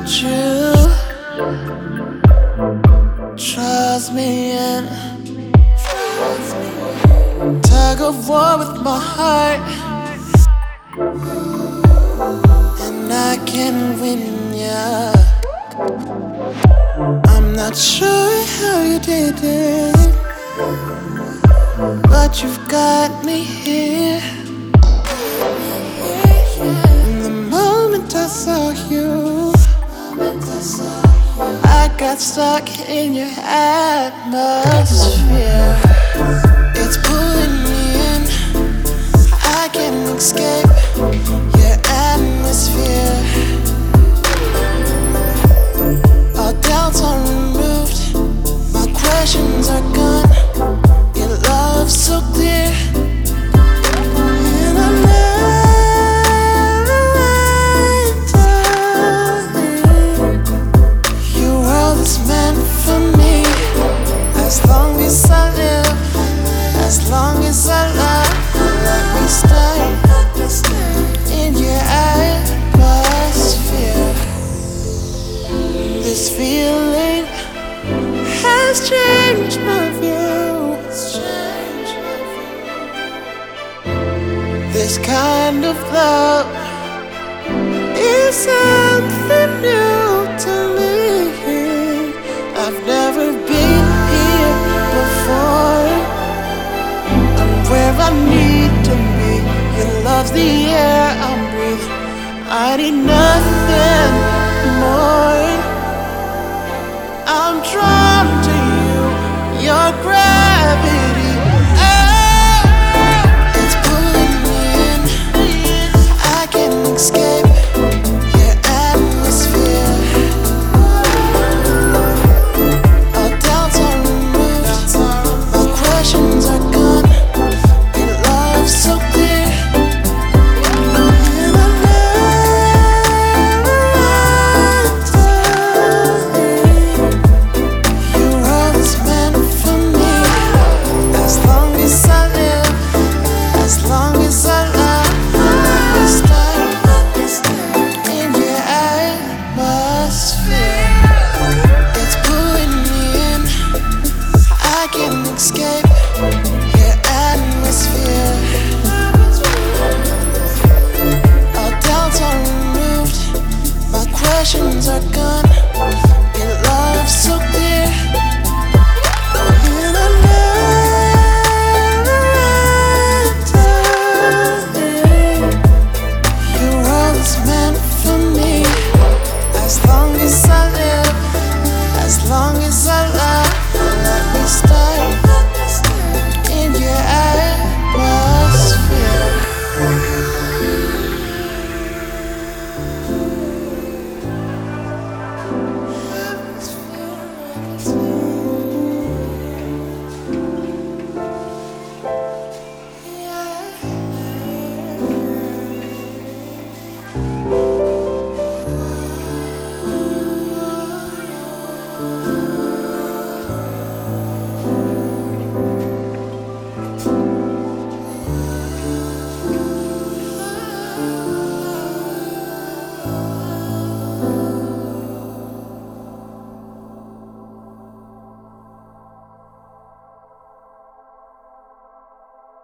you trust me and tug of war with my heart, and I can win ya. I'm not sure how you did it, but you've got me here. In the moment I saw you, I got stuck in your atmosphere. It's pulling me in, I can't escape your atmosphere. All doubts are removed, my questions are gone. Your love's so clear, and I'm never lying. Your world is meant for me. As long as I live, as long as I love, let me stay in your atmosphere. This feeling has changed my view. This kind of love is something new to me. I've never been here before. I'm where I need to be. Your love's the air I'm breathing. I need nothing more. I'm drawn to you, your gravity. Oh, it's pulling me in, I can't escape your atmosphere. All doubts are removed, my questions are gone. Your love's so clear, and I'm never lying. Your world is meant for me. As long as I live, as long as I love, let me stay in your atmosphere. It's pulling me in, I can't escape your atmosphere. All doubts are removed, my questions are gone. Your love's so clear, and I'm never lying. Your world is meant for me. As long as I live, as long as I love, let me stay in your atmosphere. Yeah.